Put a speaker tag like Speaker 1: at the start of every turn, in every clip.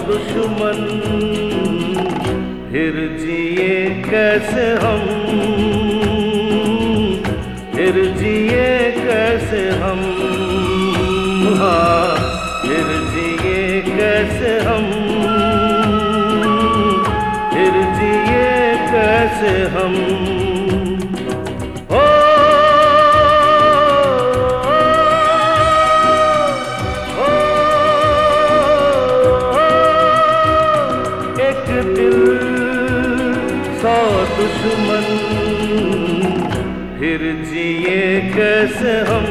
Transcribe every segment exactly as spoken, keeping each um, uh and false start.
Speaker 1: दुश्मन, फिर जिए कैसे हम, फिर जिए कैसे हम, हाँ फिर जिए कैसे हम, फिर जिए कैसे हम। ओ, ओ, ओ, एक दिल सौ दुश्मन, फिर जिए कैसे हम,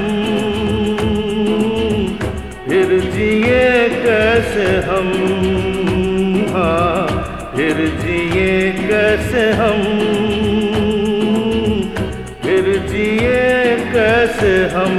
Speaker 1: फिर जिए कैसे हम, हाँ फिर जिए कैसे हम, फिर जिए कैसे हम।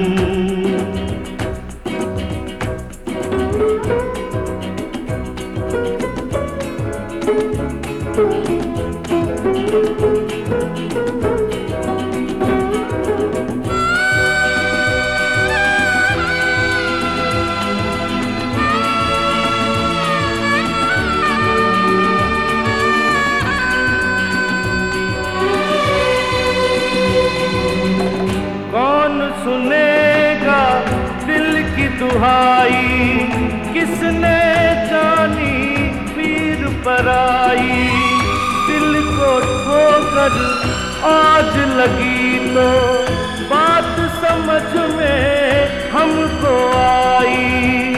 Speaker 1: सुनेगा दिल की दुहाई, किसने जानी पीर पराई, दिल को ठोकर आज लगी तो बात समझ में हमको आई।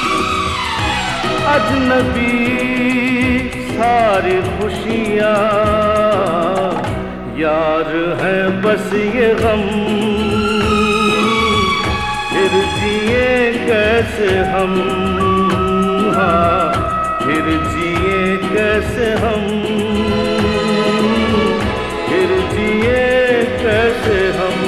Speaker 1: अजनबी सारी खुशियाँ यार हैं बस ये गम, फिर जिए कैसे हम, हाँ फिर जिए कैसे हम, फिर जिए कैसे हम।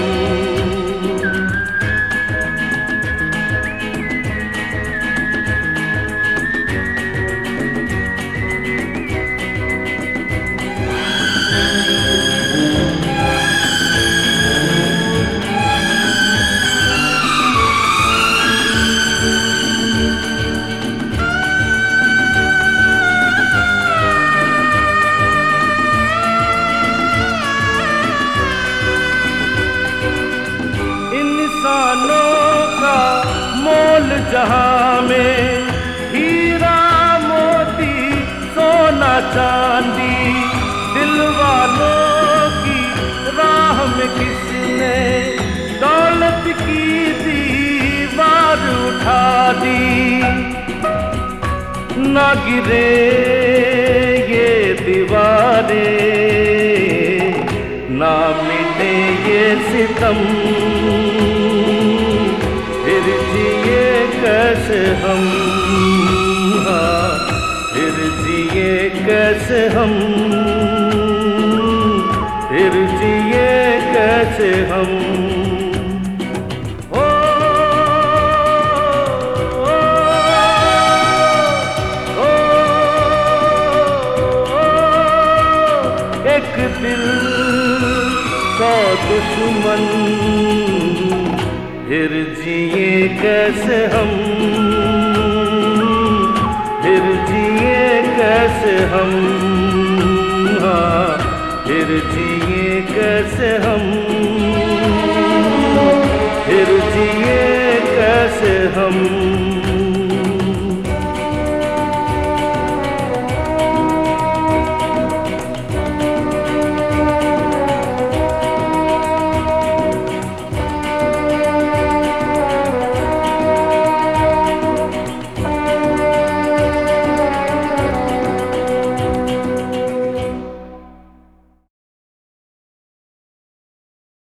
Speaker 1: इंसानों का मोल जहां में हीरा मोती सोना चांदी, दिल वालों की राह में किसने दौलत की दीवार उठा दी। ना गिरे ये दीवारें, ना मिटे ये सितम, फिर जिए कैसे हम, हाँ फिर जिए कैसे हम, फिर जिए कैसे हम। ओ, ओ, ओ, ओ, एक दिल सौ दुश्मन, फिर जिए कैसे हम, फिर जिए कैसे हम, हाँ फिर जिए कैसे हम, फिर जिए कैसे हम।